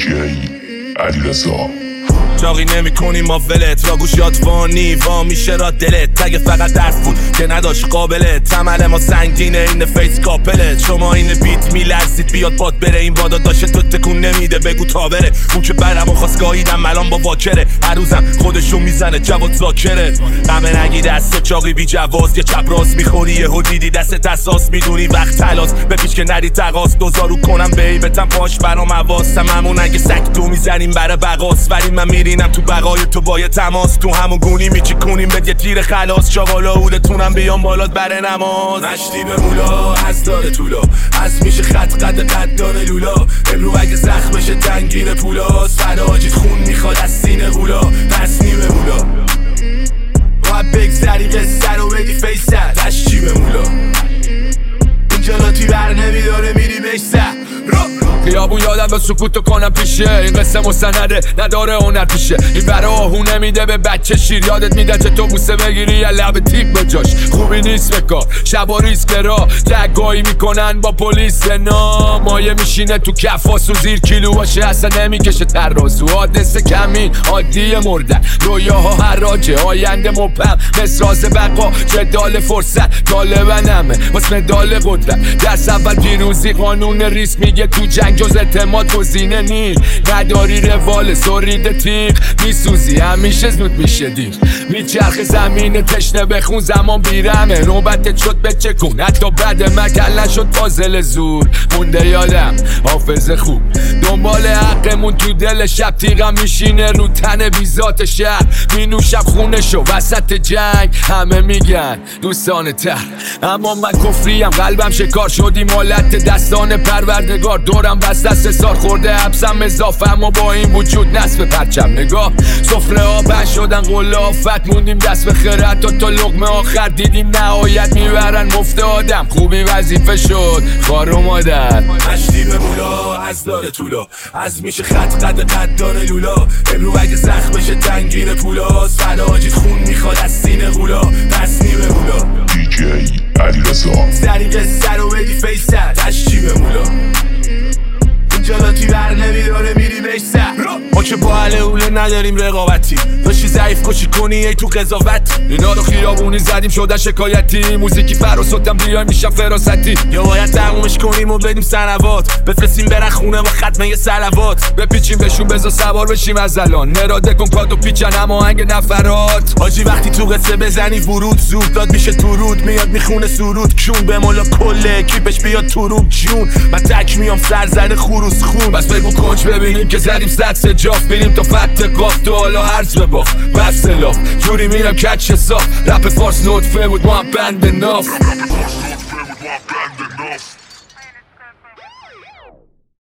علیرضا چاقی نمی کنی ما ولت را گوشیات فانی وا میشه را دلت تگ فقط درس بود که نداشت قابلت تمل ما سنگینه این فیس کاپلت شما این بیت میلرزید بیاد باد بره این بادا داشته تو تکون نمیده بگو تا بره اون که برم و خواست گاهیدم الان با واکره هر روزم خودشو میزنه جواد زاکره غمه نگی دست چاقی بی جواز یه چپ راست میخوری یهو دیدی دست اساس میدونی وقت تلاس بپیش که نری تقاس دوزارو کنم بیبتم پاش برام حواسم همون اگه سگ تو میزنیم برای بقاس ولی من میرینم تو بقای تو با یه تماس تو همون گونی میچیکونیم به یه تیر خلاص چاقالا اودتونم بیام بالات بره نماز مشتی به مولا از داره طولا از میشه خط قد داره لولا امرو اگه زخم بشه تنگین پولاست فراجید خون میخواد از سینه غولا پس نیمه مولا باید بگذری قصه رو بدی فیسر تشتی به مولا اینجا لاتی بر نمیداره میری بشتر خیابون یادم به سکوتو کنم پیشه این قصه مستنده نداره هنر پیشه این برا آهونه میده به بچه شیر یادت میده چه تو بوسه بگیری یا لب تیپ به جاش خوبی نیست بکار شبا ریسک را تگایی میکنن با پلیس نا مایه میشینه تو کفاس و زیر کیلو باشه اصلا نمیکشه ترازو حادثه کمین عادی مردن رویاها حراجه آینده مبهم مسراز بقا جدال فرصت طالبنمه واسه مدال قدرت درس اول پیروزی قانون ریسک میگه تو جنگ جز اعتماد گزینه نیست نداری روال سرید تیغ میسوزی همیشه زود میشه دیر میچرخ زمین تشنه بخون زمان بیرمه نوبتت شد بچه کن حتی بعد مکل نشد پازل زور مونده یادم حافظ خوب دنبال حقمون تو دل شب تیغم میشینه رو تن بیزات شهر مینوشم خونشو وسط جنگ همه میگن دوستان تر اما من کفریم قلبم شکار شدیم حالت دستان پروردگار دورم بس دست سار خورده حبسم اضافه اما با این وجود نصف پرچم نگاه سفره ها بند شدن قله آفت موندیم دست به خیرت تا لقمه آخر دیدیم نهایت میبرن مفت آدم خوبی وظیفه شد خار و مادر مشتی به مولا از داره طولا از میشه خط قد داره لولا امرو اگه زخم بشه تنگین پولاست فراجید خون میخواد از سینه غولا پس نیمه مولا علیرضا سری قصه رو بدی فیسر تشتی به مولا اینجا لاتی بر نمیداره میری بشتر ما که با اهل اوله نداریم رقابتی داشتی ضعیف کشی کنی ای تو قضاوت اینا رو خیابونی زدیم شدن شکایتی موزیکی فراسوتم بیایم میشم فراستی یا باید تقومش کنیم و بدیم سنوات بفرستیم برن خونه با ختمه سلوات بپیچیم بهشون بزا سوار بشیم از الان نراده کن کادو پیچن اما هنگ نفرات حاجی وقتی تو قصه بزنی ورود زود داد میشه تو رود میاد میخونه سرود کون به مولا کله کیپش بیاد تو روم جون من تک میام سرزنه خروس خون بس بگو کوچ ببینیم که زدیم صد سجاف بینیم تا فت قاف تو حالا هرز بباخ بس لاف جوری میرم کچ صاف رپ فارس نطفه بود ما هم بند ناف